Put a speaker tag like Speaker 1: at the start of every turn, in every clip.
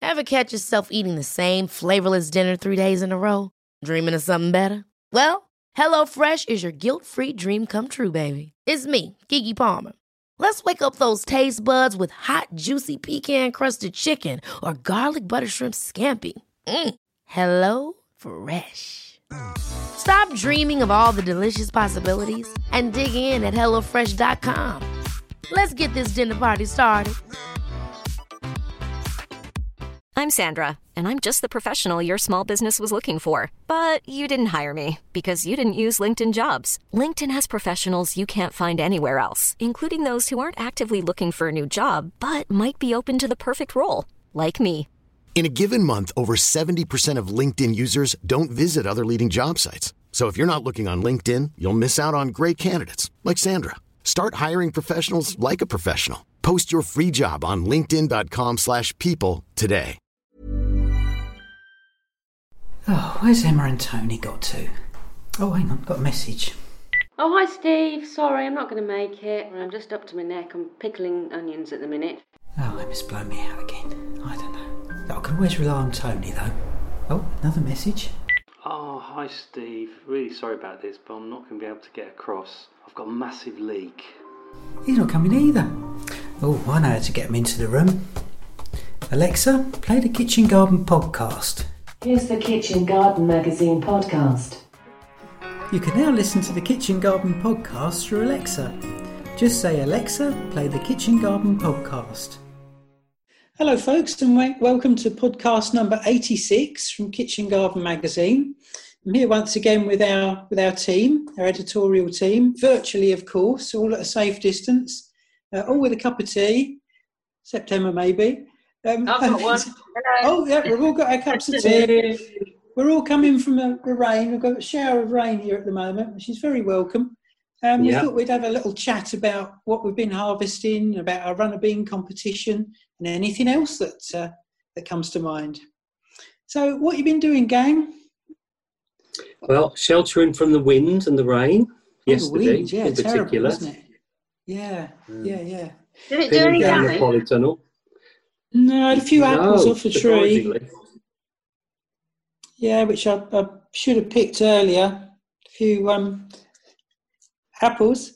Speaker 1: Ever catch yourself eating the same flavorless dinner 3 days in a row? Dreaming of something better? Well, HelloFresh is your guilt-free dream come true, baby. It's me, Keke Palmer. Let's wake up those taste buds with hot, juicy pecan-crusted chicken or garlic butter shrimp scampi. Hello Fresh. Stop dreaming of all the delicious possibilities and dig in at HelloFresh.com. Let's get this dinner party started.
Speaker 2: I'm Sandra, and I'm just the professional your small business was looking for. But you didn't hire me because you didn't use LinkedIn Jobs. LinkedIn has professionals you can't find anywhere else, including those who aren't actively looking for a new job, but might be open to the perfect role, like me.
Speaker 3: In a given month, over 70% of LinkedIn users don't visit other leading job sites. So if you're not looking on LinkedIn, you'll miss out on great candidates like Sandra. Start hiring professionals like a professional. Post your free job on linkedin.com/people today.
Speaker 4: Oh, where's Emma and Tony got to? Oh, hang on, got a message.
Speaker 5: Oh, hi Steve. Sorry, I'm not going to make it. I'm just up to my neck. I'm pickling onions at the minute.
Speaker 4: Oh, Emma's blown me out again. I don't know. I can always rely on Tony, though. Oh, another message.
Speaker 6: Oh, hi Steve. Really sorry about this, but I'm not going to be able to get across. I've got a massive leak.
Speaker 4: He's not coming either. Oh, I know how to get him into the room. Alexa, play the Kitchen Garden podcast.
Speaker 7: Here's the Kitchen Garden Magazine podcast.
Speaker 4: You can now listen to the Kitchen Garden podcast through Alexa. Just say, Alexa, play the Kitchen Garden podcast. Hello folks, and welcome to podcast number 86 from Kitchen Garden Magazine. I'm here once again with our team, our editorial team, virtually of course, all at a safe distance, all with a cup of tea, September maybe.
Speaker 5: I've got one.
Speaker 4: Oh yeah, we've all got our cups of tea. We're all coming from the rain. We've got a shower of rain here at the moment, which is very welcome. We thought we'd have a little chat about what we've been harvesting, about our runner bean competition, and anything else that comes to mind. So, what have you been doing, gang?
Speaker 6: Well, sheltering from the wind and the rain yesterday,
Speaker 4: the wind,
Speaker 6: in
Speaker 4: terrible,
Speaker 6: particular.
Speaker 4: Wasn't it? Yeah.
Speaker 5: Did it do any
Speaker 6: Down the
Speaker 5: damage?
Speaker 6: polytunnel.
Speaker 4: No, I had a few apples off the tree.
Speaker 6: surprisingly.
Speaker 4: Yeah, which I should have picked earlier. A few apples.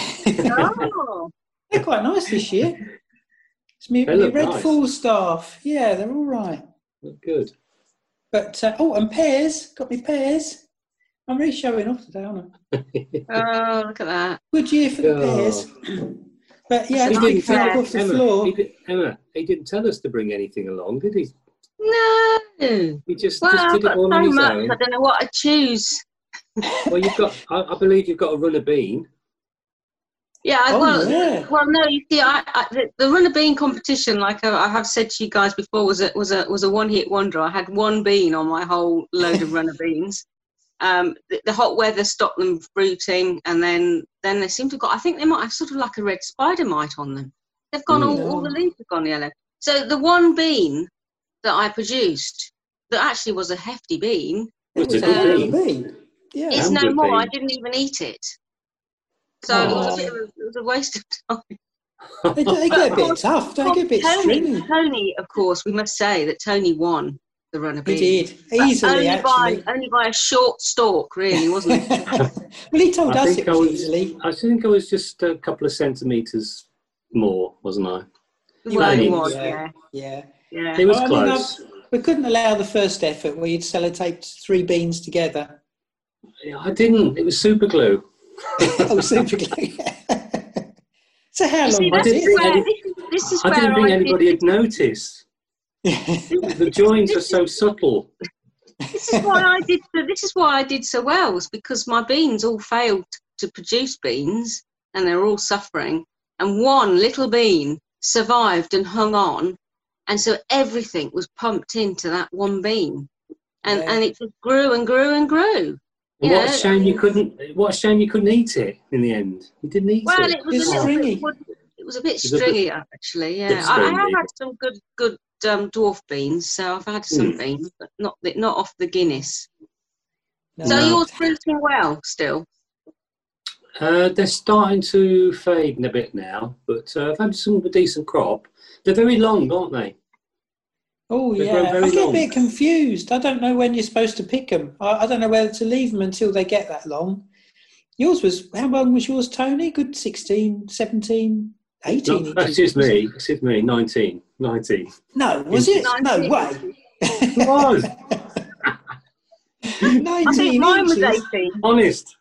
Speaker 5: Oh.
Speaker 4: They're quite nice this year. It's me
Speaker 6: look
Speaker 4: red
Speaker 6: nice.
Speaker 4: Falstaff. Yeah, they're all right.
Speaker 6: Good.
Speaker 4: But, and pears. Got me pears. I'm really showing off today, aren't I?
Speaker 5: Oh, look at that.
Speaker 4: Good year for the pears. But, yeah,
Speaker 5: That's
Speaker 4: I
Speaker 5: a
Speaker 4: didn't
Speaker 5: big
Speaker 4: fall
Speaker 5: pear.
Speaker 4: off the floor.
Speaker 6: Emma, he didn't tell us to bring anything along, did he?
Speaker 5: No.
Speaker 6: He just
Speaker 5: Well,
Speaker 6: did
Speaker 5: I've
Speaker 6: it
Speaker 5: got
Speaker 6: all on
Speaker 5: so
Speaker 6: his
Speaker 5: much.
Speaker 6: own.
Speaker 5: I don't know what to choose.
Speaker 6: Well, you've got. I believe you've got a runner bean.
Speaker 5: Yeah,
Speaker 4: Yeah.
Speaker 5: well, no. You see, the runner bean competition, like I have said to you guys before, was a one-hit wonder. I had one bean on my whole load of runner beans. The hot weather stopped them fruiting, and then they seem to have got. I think they might have sort of like a red spider mite on them. They've gone all the leaves have gone yellow. So the one bean that I produced, that actually was a hefty bean.
Speaker 6: It was a good bean.
Speaker 4: Yeah.
Speaker 5: It's no
Speaker 6: good
Speaker 5: more.
Speaker 6: bean.
Speaker 5: I didn't even eat it. So it was a waste of time.
Speaker 4: They get a bit tough. They get a bit stringy.
Speaker 5: Tony, of course, we must say that Tony won the runner bean.
Speaker 4: He did. Easily, actually.
Speaker 5: Only by a short stalk, really, wasn't it?
Speaker 4: Well, he told us it was easily.
Speaker 6: I think I was just a couple of centimetres more, wasn't I?
Speaker 5: Well,
Speaker 6: he
Speaker 5: it
Speaker 6: was,
Speaker 5: was,
Speaker 4: Yeah.
Speaker 6: It was close.
Speaker 4: We couldn't allow the first effort where you'd sellotaped 3 beans together.
Speaker 6: Yeah, I didn't. It was super glue.
Speaker 4: Oh, super glue. So how long was
Speaker 5: this
Speaker 4: it?
Speaker 5: is
Speaker 6: I
Speaker 5: where
Speaker 6: didn't think anybody had noticed.
Speaker 4: Yeah.
Speaker 6: The joints are so subtle.
Speaker 5: This is why I did so well, was because my beans all failed to produce beans, and they were all suffering. And one little bean survived and hung on, and so everything was pumped into that one bean, and it just grew and grew and grew.
Speaker 6: What a shame you couldn't eat it in the end. You didn't eat it.
Speaker 5: Well, it was
Speaker 4: It's
Speaker 5: a little
Speaker 4: stringy.
Speaker 5: bit. It was a bit stringy, actually. Yeah,
Speaker 6: bit
Speaker 5: I have
Speaker 6: stringy.
Speaker 5: had some good dwarf beans, so I've had some beans, but not off the Guinness.
Speaker 4: No.
Speaker 5: So yours fruiting well still.
Speaker 6: They're starting to fade a bit now, but I've had some decent crop. They're very long, aren't they?
Speaker 4: Oh,
Speaker 8: They grow
Speaker 4: yeah.
Speaker 8: very
Speaker 4: I get a
Speaker 8: long.
Speaker 4: bit confused. I don't know when you're supposed to pick them. I don't know whether to leave them until they get that long. Yours was, how long was yours, Tony? Good 16, 17, 18 inches.
Speaker 8: Excuse me, 19.
Speaker 4: No, was it? No
Speaker 5: 19
Speaker 4: way.
Speaker 5: inches.
Speaker 8: It was.
Speaker 4: 19
Speaker 5: I think mine was
Speaker 4: inches.
Speaker 5: 18.
Speaker 8: Honest.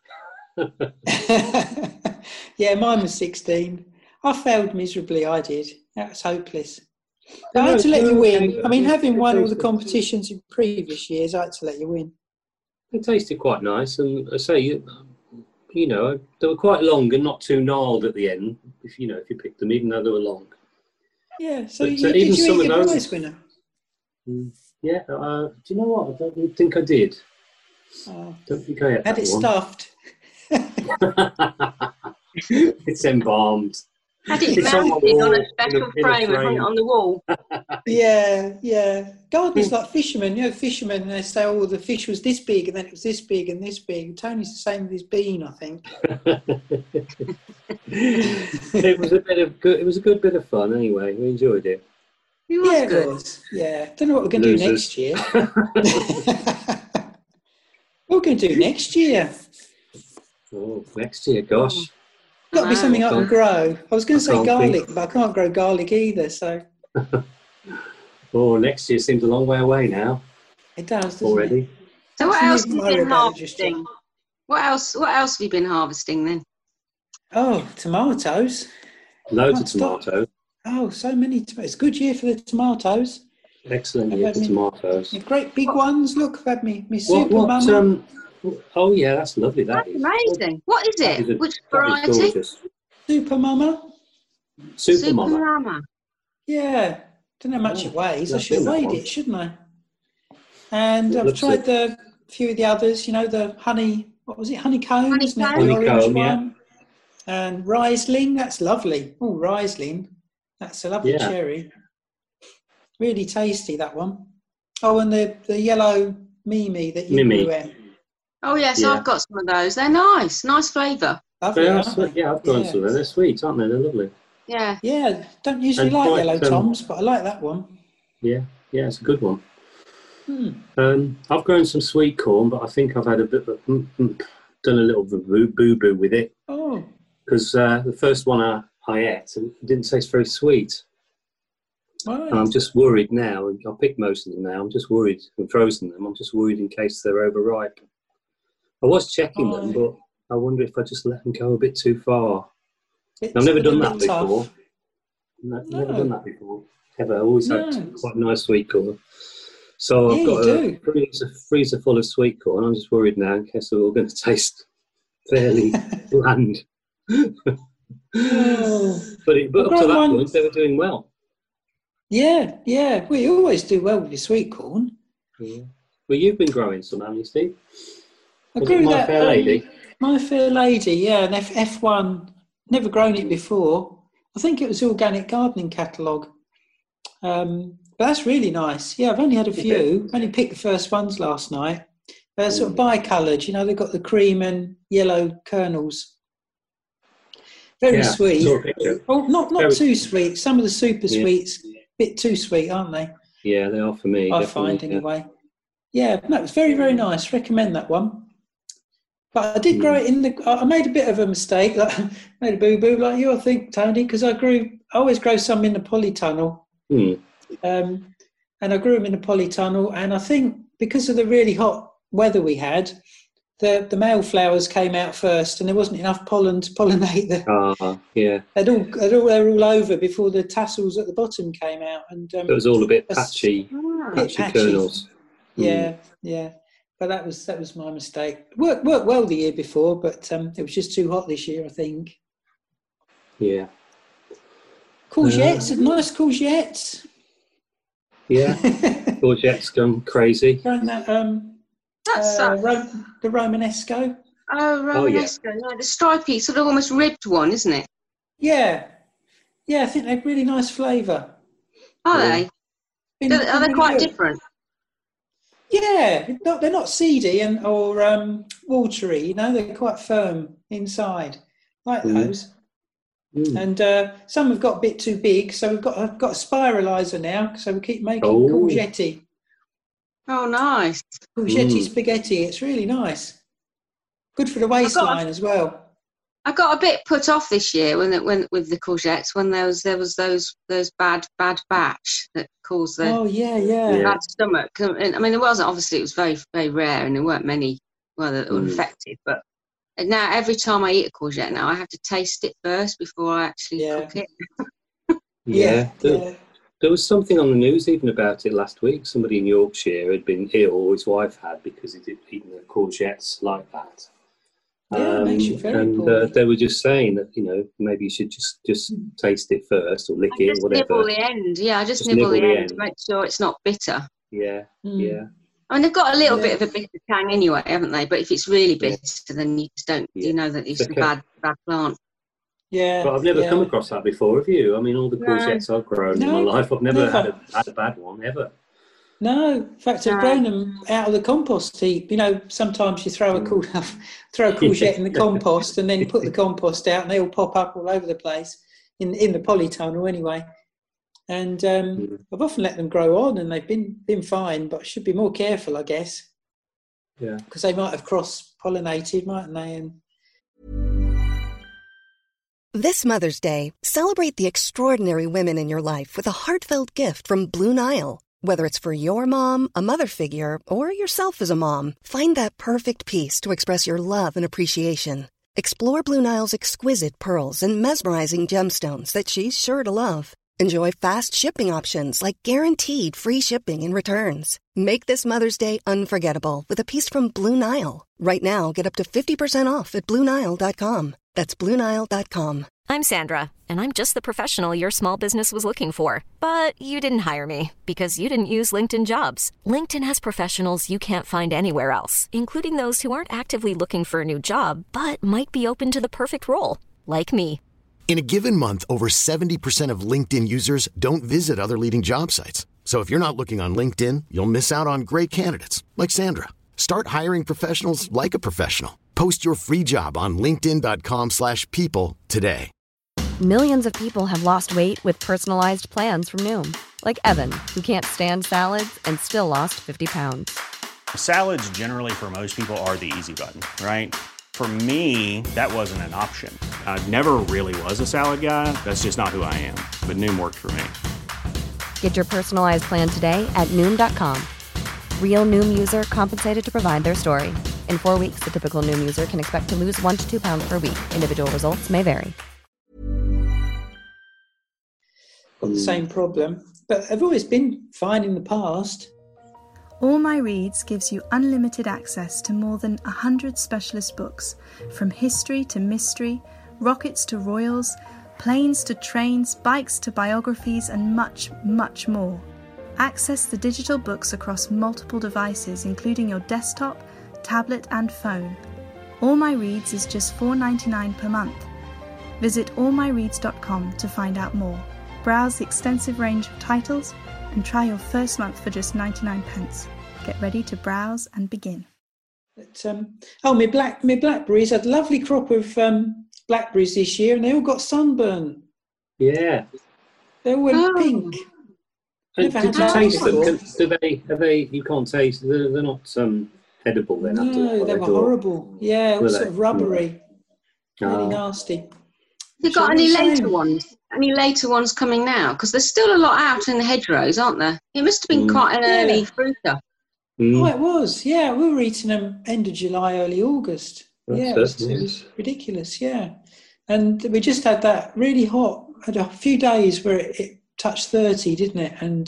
Speaker 4: Yeah, mine was 16. I failed miserably, I did. That was hopeless. I
Speaker 8: No,
Speaker 4: had to let you win.
Speaker 8: okay.
Speaker 4: I mean, having won all the
Speaker 8: Tasted-
Speaker 4: competitions in previous years, I had to let you win.
Speaker 8: They tasted quite nice, and I say, you know, they were quite long and not too gnarled at the end. If you picked them, even though they were long.
Speaker 4: Yeah, so
Speaker 8: But,
Speaker 4: you,
Speaker 8: even
Speaker 4: did you
Speaker 8: some
Speaker 4: eat
Speaker 8: of
Speaker 4: your
Speaker 8: those-
Speaker 4: prize winner?
Speaker 8: Yeah. Do you know what? I don't think I did.
Speaker 4: Oh,
Speaker 8: Don't think I had
Speaker 4: had
Speaker 8: that
Speaker 4: it
Speaker 8: one.
Speaker 4: stuffed.
Speaker 8: It's embalmed.
Speaker 5: Had it
Speaker 8: It's on my
Speaker 5: mounted on
Speaker 8: wall,
Speaker 5: a special
Speaker 8: in a
Speaker 5: frame and hung it on the wall.
Speaker 4: Yeah, yeah. Gardeners like fishermen. You know, fishermen, they say, oh, the fish was this big and then it was this big and this big. Tony's the same with his bean, I think.
Speaker 8: It was a good bit of fun anyway. We enjoyed it.
Speaker 5: It was
Speaker 4: Yeah,
Speaker 5: good.
Speaker 4: it was. Yeah. Don't know what we're going to do
Speaker 8: Losers.
Speaker 4: next year. What we're going to do next year?
Speaker 8: Oh, next year, gosh.
Speaker 4: Got to be something I can grow. I was going to
Speaker 8: I
Speaker 4: say
Speaker 8: can't
Speaker 4: garlic,
Speaker 8: think.
Speaker 4: but I can't grow garlic either, so
Speaker 8: Oh, next year seems a long way away now
Speaker 4: it does, doesn't it?
Speaker 8: already.
Speaker 5: So what
Speaker 4: Perhaps
Speaker 5: else
Speaker 4: you
Speaker 5: have
Speaker 4: needn't
Speaker 5: you been
Speaker 4: worry about it just yet.
Speaker 5: harvesting? What else have you been harvesting then?
Speaker 4: Oh, tomatoes.
Speaker 8: Loads
Speaker 4: Can't
Speaker 8: of
Speaker 4: stop.
Speaker 8: tomatoes.
Speaker 4: Oh, so many tomatoes. Good year for the tomatoes.
Speaker 8: Excellent
Speaker 4: I've
Speaker 8: year
Speaker 4: had
Speaker 8: for
Speaker 4: me-
Speaker 8: tomatoes.
Speaker 4: You've great big ones. Look, I've had me
Speaker 8: What?
Speaker 4: super mama.
Speaker 8: Oh yeah, that's lovely.
Speaker 5: That's
Speaker 8: That is
Speaker 5: amazing. What is
Speaker 8: That
Speaker 5: it?
Speaker 8: is
Speaker 5: Which
Speaker 8: that is
Speaker 5: variety?
Speaker 8: gorgeous.
Speaker 4: Super mama.
Speaker 8: Super mama.
Speaker 5: Mama.
Speaker 4: Yeah. Don't know how much
Speaker 8: Oh,
Speaker 4: it weighs. I
Speaker 8: I've
Speaker 4: should have
Speaker 8: seen that
Speaker 4: weighed
Speaker 8: one.
Speaker 4: it, shouldn't I? And
Speaker 8: It
Speaker 4: I've
Speaker 8: looks
Speaker 4: tried a few of the others. You know, the honey. What was it? Honeycomb, isn't it? The
Speaker 5: Honeycomb.
Speaker 4: orange
Speaker 8: Honeycomb, yeah.
Speaker 4: one. And Riesling. That's lovely. Oh, Riesling. That's a lovely
Speaker 8: Yeah.
Speaker 4: cherry. Really tasty, that one. Oh, and the yellow Mimi that you
Speaker 8: Mimi.
Speaker 4: grew out.
Speaker 5: Oh yes,
Speaker 8: Yeah.
Speaker 5: I've got some of those. They're nice. Nice flavour.
Speaker 4: Lovely,
Speaker 8: They are
Speaker 4: aren't they?
Speaker 8: sweet. Yeah, I've grown some of them. They're sweet, aren't they? They're lovely.
Speaker 5: Yeah.
Speaker 4: Yeah, don't usually
Speaker 8: And
Speaker 4: like
Speaker 8: quite,
Speaker 4: yellow toms, but I like that one.
Speaker 8: Yeah, it's a good one.
Speaker 4: Hmm.
Speaker 8: I've grown some sweet corn, but I think I've had a bit of done a little boo-boo with it
Speaker 4: Oh,
Speaker 8: because the first one I ate, it didn't taste very sweet.
Speaker 4: right.
Speaker 8: And I'm just worried now. I picked most of them now. I'm just worried. I've frozen them. I'm just worried in case they're overripe. I was checking them, but I wonder if I just let them go a bit too far.
Speaker 4: It's
Speaker 8: I've never
Speaker 4: a bit
Speaker 8: done that
Speaker 4: tough.
Speaker 8: before. Never
Speaker 4: No.
Speaker 8: done that before. Ever. I always
Speaker 4: No.
Speaker 8: had quite nice sweet corn. So I've
Speaker 4: Yeah,
Speaker 8: got
Speaker 4: you
Speaker 8: a freezer full of sweet corn. I'm just worried now in case they're all going to taste fairly bland.
Speaker 4: Oh.
Speaker 8: But
Speaker 4: I've
Speaker 8: up to
Speaker 4: got
Speaker 8: that
Speaker 4: one-
Speaker 8: point, they were doing well.
Speaker 4: Yeah, yeah. Well, you always do well with your sweet corn.
Speaker 8: Yeah. Well, you've been growing some, haven't you, Steve?
Speaker 4: I
Speaker 8: Was it
Speaker 4: grew
Speaker 8: My
Speaker 4: that.
Speaker 8: Fair Lady?
Speaker 4: My Fair Lady, yeah, an F1. Never grown it before. I think it was the Organic Gardening Catalogue. But that's really nice. Yeah, I've only had a few. Only picked the first ones last night. They're sort of bicoloured, you know, they've got the cream and yellow kernels. Very
Speaker 8: Yeah,
Speaker 4: sweet.
Speaker 8: saw a picture.
Speaker 4: Oh, not
Speaker 8: Very-
Speaker 4: too sweet. Some of the super
Speaker 8: Yeah.
Speaker 4: sweets, bit too sweet, aren't they?
Speaker 8: Yeah, they are for me.
Speaker 4: I
Speaker 8: definitely,
Speaker 4: find
Speaker 8: yeah.
Speaker 4: anyway. Yeah, no, it's very, very nice. Recommend that one. But I did grow it in the. I made a bit of a mistake. Like, made a boo boo like you, I think, Tony, because I always grow some in the polytunnel.
Speaker 8: Hmm.
Speaker 4: And I grew them in the polytunnel. And I think because of the really hot weather we had, the male flowers came out first, and there wasn't enough pollen to pollinate the.
Speaker 8: Yeah.
Speaker 4: They were all over before the tassels at the bottom came out, and
Speaker 8: It was all a bit
Speaker 4: that's-
Speaker 8: patchy,
Speaker 4: bit
Speaker 8: patchy kernels.
Speaker 4: Yeah, yeah. But that was my mistake. Worked well the year before, but it was just too hot this year, I think.
Speaker 8: Yeah.
Speaker 4: Courgettes, nice courgettes.
Speaker 8: Yeah. Courgette's gone crazy.
Speaker 4: Growing that
Speaker 5: That's
Speaker 4: the Romanesco.
Speaker 5: Romanesco. No, the stripy, sort of almost ribbed one, isn't it?
Speaker 4: Yeah, I think they're really nice flavour.
Speaker 5: Are they?
Speaker 4: Been
Speaker 5: Are they
Speaker 4: really
Speaker 5: quite
Speaker 4: good.
Speaker 5: different?
Speaker 4: Yeah, they're not seedy or watery. You know, they're quite firm inside. Like those. And some have got a bit too big, so I've got a spiraliser now, so we keep making courgette.
Speaker 5: Oh, nice.
Speaker 4: Courgette spaghetti. It's really nice. Good for the waistline as well.
Speaker 5: I got a bit put off this year when with the courgettes when there was those bad batch that caused the bad stomach. I mean, there wasn't, obviously it was very, very rare and there weren't many that were infected, but now every time I eat a courgette now I have to taste it first before I actually cook it.
Speaker 8: There was something on the news even about it last week. Somebody in Yorkshire had been ill, or his wife had, because he'd eaten the courgettes like that.
Speaker 4: It makes you very poorly.
Speaker 8: They were just saying that, maybe you should just taste it first or lick it or whatever.
Speaker 5: Nibble the end. Yeah, I just nibble the end to make sure it's not bitter.
Speaker 8: Yeah.
Speaker 5: I mean, they've got a little bit of a bitter tang anyway, haven't they? But if it's really bitter, then you just don't, you know that it's a bad plant.
Speaker 4: Yeah.
Speaker 8: But I've never come across that before, have you? I mean, all the courgettes I've grown in my life, I've never had a bad one, ever.
Speaker 4: No, in fact, I've grown them out of the compost heap. Sometimes you throw a courgette in the compost and then you put the compost out and they all pop up all over the place, in the polytunnel anyway. And I've often let them grow on and they've been fine, but I should be more careful, I guess.
Speaker 8: Yeah.
Speaker 4: Because they might have cross-pollinated, mightn't they?
Speaker 9: This Mother's Day, celebrate the extraordinary women in your life with a heartfelt gift from Blue Nile. Whether it's for your mom, a mother figure, or yourself as a mom, find that perfect piece to express your love and appreciation. Explore Blue Nile's exquisite pearls and mesmerizing gemstones that she's sure to love. Enjoy fast shipping options like guaranteed free shipping and returns. Make this Mother's Day unforgettable with a piece from Blue Nile. Right now, get up to 50% off at BlueNile.com. That's BlueNile.com.
Speaker 2: I'm Sandra, and I'm just the professional your small business was looking for. But you didn't hire me because you didn't use LinkedIn Jobs. LinkedIn has professionals you can't find anywhere else, including those who aren't actively looking for a new job, but might be open to the perfect role, like me.
Speaker 3: In a given month, over 70% of LinkedIn users don't visit other leading job sites. So if you're not looking on LinkedIn, you'll miss out on great candidates like Sandra. Start hiring professionals like a professional. Post your free job on linkedin.com/people today.
Speaker 10: Millions of people have lost weight with personalized plans from Noom. Like Evan, who can't stand salads and still lost 50 pounds.
Speaker 11: Salads generally for most people are the easy button, right? For me, that wasn't an option. I never really was a salad guy. That's just not who I am. But Noom worked for me.
Speaker 10: Get your personalized plan today at Noom.com. Real Noom user compensated to provide their story. In 4 weeks, the typical Noom user can expect to lose 1 to 2 pounds per week. Individual results may vary.
Speaker 4: Got the same problem, but I've always been fine in the past.
Speaker 12: All My Reads gives you unlimited access to more than 100 specialist books, from history to mystery, rockets to royals, planes to trains, bikes to biographies, and much, much more. Access the digital books across multiple devices, including your desktop, tablet, and phone. All My Reads is just $4.99 per month. Visit allmyreads.com to find out more. Browse the extensive range of titles and try your first month for just 99p. Get ready to browse and begin.
Speaker 4: But, my blackberries had a lovely crop of blackberries this year, and they all got sunburn.
Speaker 8: Yeah,
Speaker 4: they all went pink.
Speaker 8: Did you taste them? Are they? You can't taste. They're not edible then.
Speaker 4: No, they were horrible. Yeah, all sort of rubbery. Really nasty.
Speaker 5: Have you got any later ones? Any later ones coming now? Because there's still a lot out in the hedgerows, aren't there? It must have been quite an early fruiter.
Speaker 4: Oh, it was. Yeah, we were eating them end of July, early August. It was ridiculous. Yeah, and we just had that really hot. Had a few days where it touched 30, didn't it? And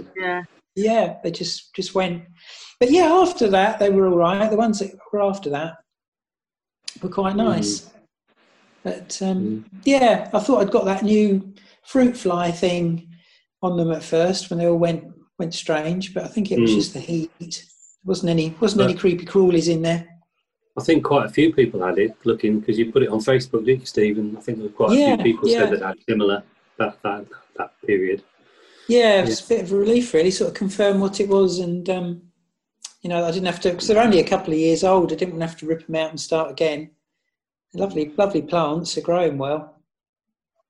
Speaker 4: they just went. But yeah, after that they were all right. The ones that were after that were quite nice. But I thought I'd got that new fruit fly thing on them at first when they all went strange. But I think it was just the heat. There wasn't any creepy crawlies in there.
Speaker 8: I think quite a few people had it looking, because you put it on Facebook, didn't you, Stephen? I think there were quite a few people said that had similar that period.
Speaker 4: Yeah, it was a bit of a relief, really, sort of confirm what it was, and I didn't have to, because they're only a couple of years old. I didn't have to rip them out and start again. Lovely, lovely plants. Are growing well.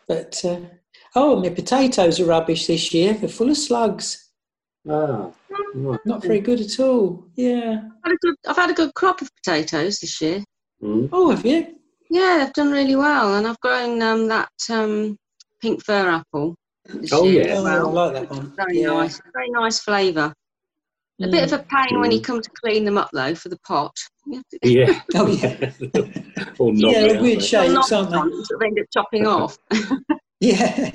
Speaker 4: But my potatoes are rubbish this year. They're full of slugs.
Speaker 8: Ah, right.
Speaker 4: Not very good at all. Yeah.
Speaker 5: I've had a good crop of potatoes this year.
Speaker 4: Oh, have you?
Speaker 5: Yeah, they've done really well, and I've grown that pink fir apple.
Speaker 8: Oh
Speaker 5: year
Speaker 8: yeah,
Speaker 5: as well.
Speaker 4: I like that one.
Speaker 5: Very nice flavour. A bit of a pain when you come to clean them up though for the pot.
Speaker 8: Yeah.
Speaker 4: Oh yeah.
Speaker 8: Or not,
Speaker 4: yeah, weird shapes, aren't they?
Speaker 5: Sort of end up chopping off.
Speaker 4: Yeah.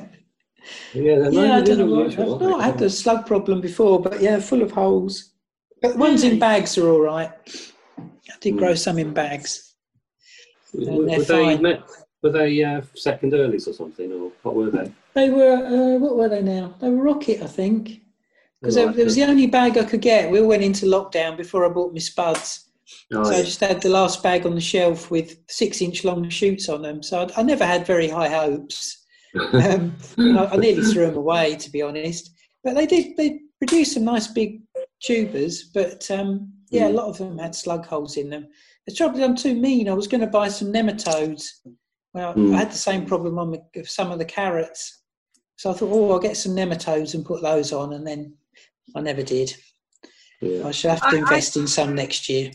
Speaker 4: I don't know. I've not had the slug problem before, but yeah, full of holes. But the ones in bags are all right. I did grow some in bags.
Speaker 8: Were they second earlies or something, or what were they?
Speaker 4: They were, what were they now? They were rocket, I think. Because it was the only bag I could get. We all went into lockdown before I bought my spuds. I just had the last bag on the shelf with 6-inch long shoots on them. So I never had very high hopes. I nearly threw them away, to be honest. But they produced some nice big tubers. But a lot of them had slug holes in them. The trouble is I'm too mean. I was going to buy some nematodes. Well, I had the same problem on some of the carrots. So I thought, I'll get some nematodes and put those on, and then I never did. Yeah. I shall have to invest in some next year.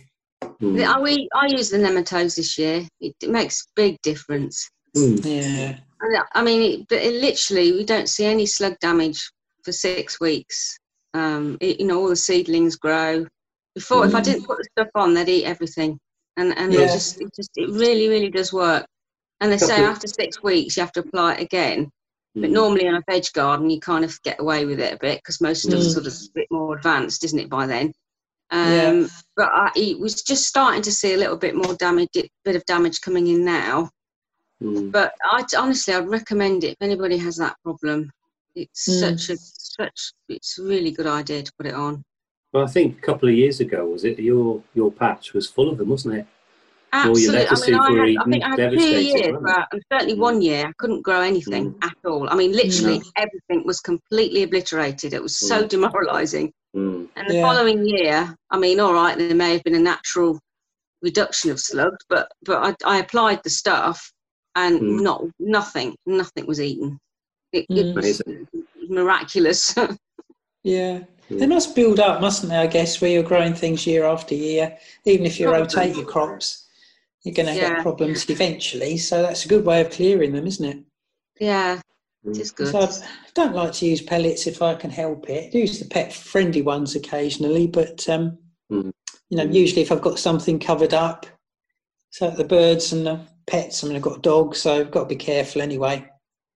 Speaker 5: I use the nematodes this year. It makes a big difference.
Speaker 4: Yeah.
Speaker 5: I mean, it literally, we don't see any slug damage for 6 weeks. All the seedlings grow. Before, if I didn't put the stuff on, they'd eat everything. And it really, really does work. And they say after 6 weeks, you have to apply it again. But normally in a veg garden, you kind of get away with it a bit because most stuff's sort of a bit more advanced, isn't it, by then? But I was just starting to see a little bit more bit of damage coming in now. But honestly, I'd recommend it if anybody has that problem. It's it's a really good idea to put it on.
Speaker 8: Well, I think a couple of years ago, was it, your patch was full of them, wasn't it?
Speaker 5: Absolutely. I think I had 2 years, and certainly 1 year, I couldn't grow anything at all. I mean, literally everything was completely obliterated. It was so demoralising. And the following year, I mean, all right, there may have been a natural reduction of slugs, but I applied the stuff, and nothing was eaten. It was miraculous.
Speaker 4: Yeah. They must build up, mustn't they, I guess, where you're growing things year after year. Even if you rotate your crops, you're going to get problems eventually. So that's a good way of clearing them, isn't it?
Speaker 5: Yeah, it is good.
Speaker 4: So I don't like to use pellets if I can help it. I use the pet-friendly ones occasionally, but, usually if I've got something covered up, so the birds and the pets, I mean, I've got a dog, so I've got to be careful anyway.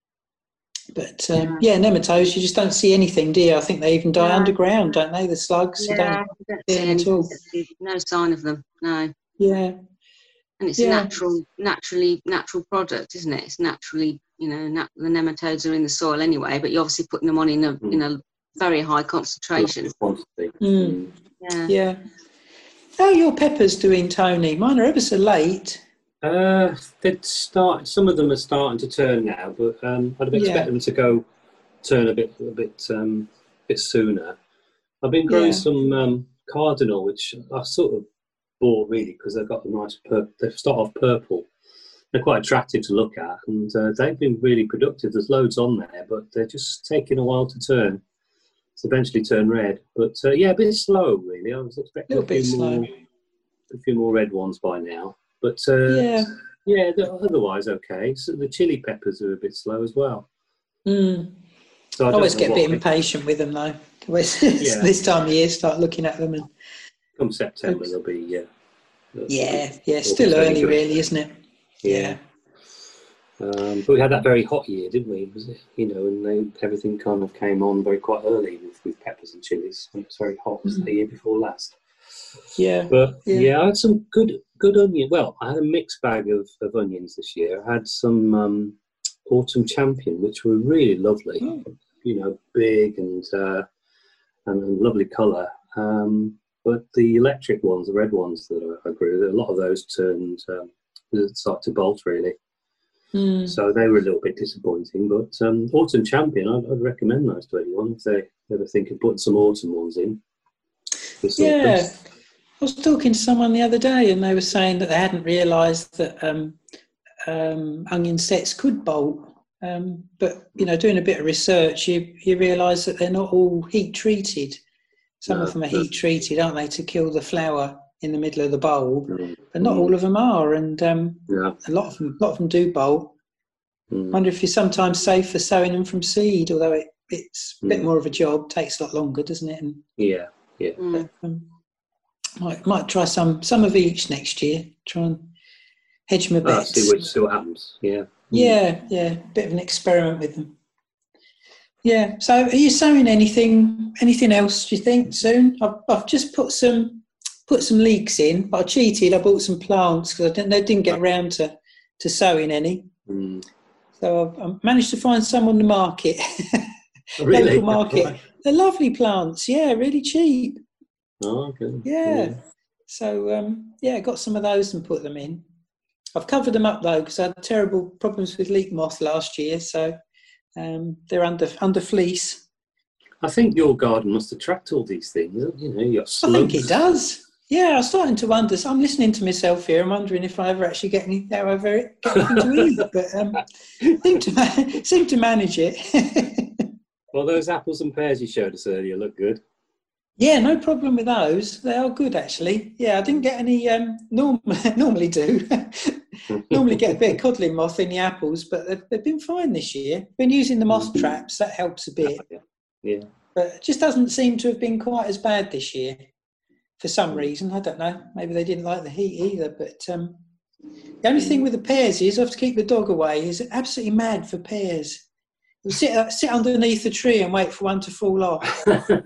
Speaker 4: But, nematodes, you just don't see anything, do you? I think they even die underground, don't they, the slugs?
Speaker 5: Yeah,
Speaker 4: you don't see them at all.
Speaker 5: No sign of them, no.
Speaker 4: Yeah.
Speaker 5: And it's a natural product, isn't it? It's naturally, the nematodes are in the soil anyway, but you're obviously putting them on in a very high concentration. Yeah.
Speaker 4: How are your peppers doing, Tony? Mine are ever so late.
Speaker 8: Some of them are starting to turn now, but I'd expect them to turn a bit sooner. I've been growing some cardinal, which I sort of bought really because they've got a nice they start off purple. They're quite attractive to look at, and they've been really productive. There's loads on there, but they're just taking a while to turn. To eventually turn red, but a bit slow really. I was expecting a few more red ones by now. But otherwise okay. So the chili peppers are a bit slow as well.
Speaker 4: So I always get a bit impatient with them though. This time of year, start looking at them, and
Speaker 8: come September they'll be
Speaker 4: still early really, isn't it? Yeah.
Speaker 8: But we had that very hot year, didn't we? Was it, and everything kind of came on quite early with peppers and chilies. It was very hot. Was the year before last.
Speaker 4: Yeah.
Speaker 8: But I had some good onion. Well, I had a mixed bag of onions this year. I had some Autumn Champion, which were really lovely. Big and lovely colour. But the electric ones, the red ones that I grew, a lot of those started to bolt really. So they were a little bit disappointing. But Autumn Champion, I'd recommend those to anyone if they ever think of putting some autumn ones in.
Speaker 4: Yeah, I was talking to someone the other day and they were saying that they hadn't realised that onion sets could bolt. But, doing a bit of research, you realise that they're not all heat treated. Some of them are heat treated, aren't they, to kill the flower in the middle of the bulb, but not all of them are. And a lot of them do bolt. I wonder if you're sometimes safe for sowing them from seed, although it's a bit more of a job, takes a lot longer, doesn't it? And, but, might try some of each next year. Try and hedge my bets.
Speaker 8: See what happens.
Speaker 4: Yeah, bit of an experiment with them. Yeah. So, are you sowing anything else? Do you think soon? I've just put some leeks in, but I cheated. I bought some plants because I didn't get around to sowing any. So I managed to find some on the market.
Speaker 8: Really?
Speaker 4: Local market. Right. They're lovely plants. Yeah, really cheap.
Speaker 8: Oh, okay.
Speaker 4: Yeah. So, got some of those and put them in. I've covered them up, though, because I had terrible problems with leek moth last year. So they're under fleece.
Speaker 8: I think your garden must attract all these things. You got slugs.
Speaker 4: I think it does. Yeah, I'm starting to wonder. So I'm listening to myself here. I'm wondering if I ever actually get anything to eat. But seem to manage it.
Speaker 8: Well, those apples and pears you showed us earlier look good.
Speaker 4: Yeah, no problem with those. They are good, actually. Yeah, I didn't get any. Normally do. Normally get a bit of codling moth in the apples, but they've been fine this year. Been using the moth traps. That helps a bit.
Speaker 8: Yeah.
Speaker 4: But it just doesn't seem to have been quite as bad this year. For some reason, I don't know. Maybe they didn't like the heat either. But the only thing with the pears is I have to keep the dog away. He's absolutely mad for pears. He'll sit underneath a tree and wait for one to fall off.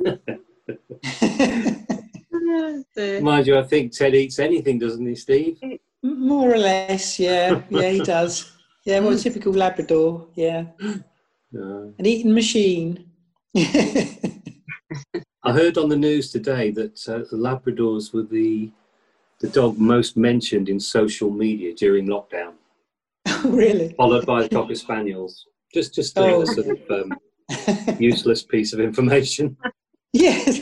Speaker 8: Mind you, I think Ted eats anything, doesn't he, Steve?
Speaker 4: More or less, yeah. Yeah, he does. Yeah, well, a typical Labrador, yeah. An eating machine.
Speaker 8: I heard on the news today that the Labradors were the dog most mentioned in social media during lockdown.
Speaker 4: Oh, really?
Speaker 8: Followed by the Cocker Spaniels. Just a sort of useless piece of information.
Speaker 4: Yes.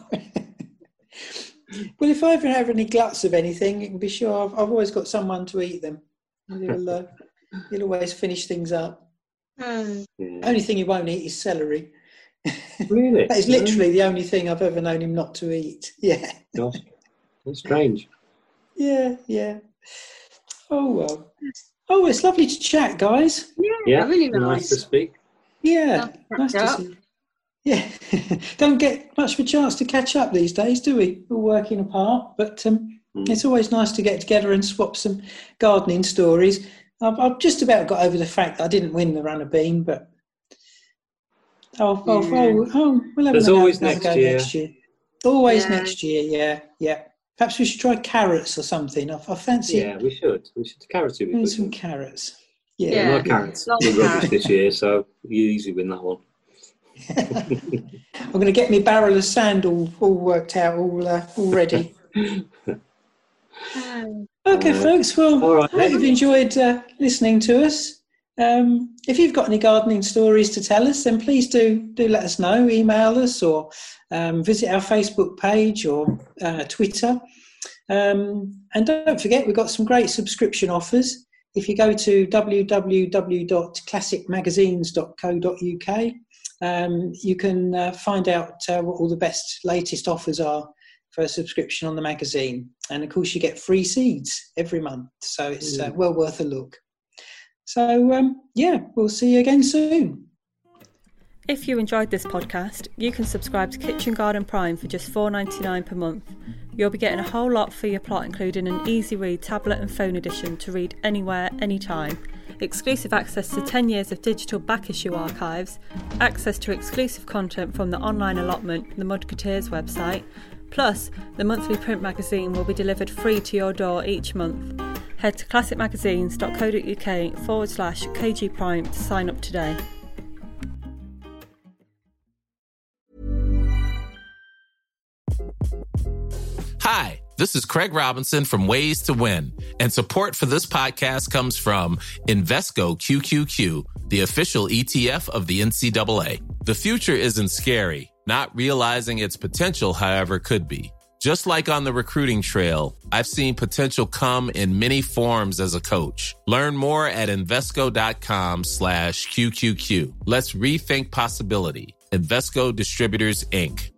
Speaker 4: Well, if I ever have any gluts of anything, you can be sure I've always got someone to eat them. He'll always finish things up. Only thing he won't eat is celery.
Speaker 8: Really?
Speaker 4: That is literally the only thing I've ever known him not to eat. Yeah.
Speaker 8: Gosh, that's strange.
Speaker 4: Yeah. Oh, well. Oh, it's lovely to chat, guys.
Speaker 5: Yeah, really nice
Speaker 8: to speak.
Speaker 4: Yeah, nice to see. Yeah, don't get much of a chance to catch up these days, do we? All working apart, but it's always nice to get together and swap some gardening stories. I've just about got over the fact that I didn't win the runner bean, but we'll have
Speaker 8: There's always next year.
Speaker 4: Always next year, yeah. Perhaps we should try carrots or something. I fancy.
Speaker 8: Yeah, we should. Carrots would be good.
Speaker 4: Some carrots.
Speaker 8: Yeah, no carrots. We're rubbish this year, so you easily win that one.
Speaker 4: I'm going to get my barrel of sand all worked out, all ready. Okay, folks. Well, I hope you've enjoyed listening to us. If you've got any gardening stories to tell us, then please do let us know. Email us or visit our Facebook page or Twitter. And don't forget, we've got some great subscription offers. If you go to www.classicmagazines.co.uk, you can find out what all the latest offers are for a subscription on the magazine. And of course, you get free seeds every month. So it's well worth a look. So, we'll see you again soon.
Speaker 13: If you enjoyed this podcast, you can subscribe to Kitchen Garden Prime for just $4.99 per month. You'll be getting a whole lot for your plot, including an easy read tablet and phone edition to read anywhere, anytime, exclusive access to 10 years of digital back issue archives, access to exclusive content from the online allotment, the Mudketeers website, plus the monthly print magazine will be delivered free to your door each month. Head to classicmagazines.co.uk/KG Prime to sign up today.
Speaker 14: Hi, this is Craig Robinson from Ways to Win, and support for this podcast comes from Invesco QQQ, the official ETF of the NCAA. The future isn't scary. Not realizing its potential, however, could be. Just like on the recruiting trail, I've seen potential come in many forms as a coach. Learn more at Invesco.com/QQQ. Let's rethink possibility. Invesco Distributors, Inc.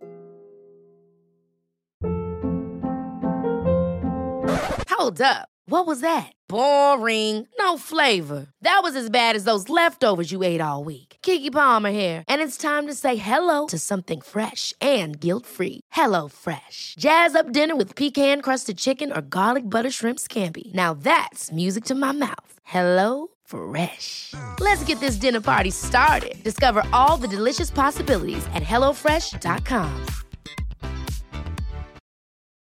Speaker 1: Hold up. What was that? Boring. No flavor. That was as bad as those leftovers you ate all week. Keke Palmer here, and it's time to say hello to something fresh and guilt-free. Hello Fresh. Jazz up dinner with pecan-crusted chicken or garlic butter shrimp scampi. Now that's music to my mouth. Hello Fresh. Let's get this dinner party started. Discover all the delicious possibilities at HelloFresh.com.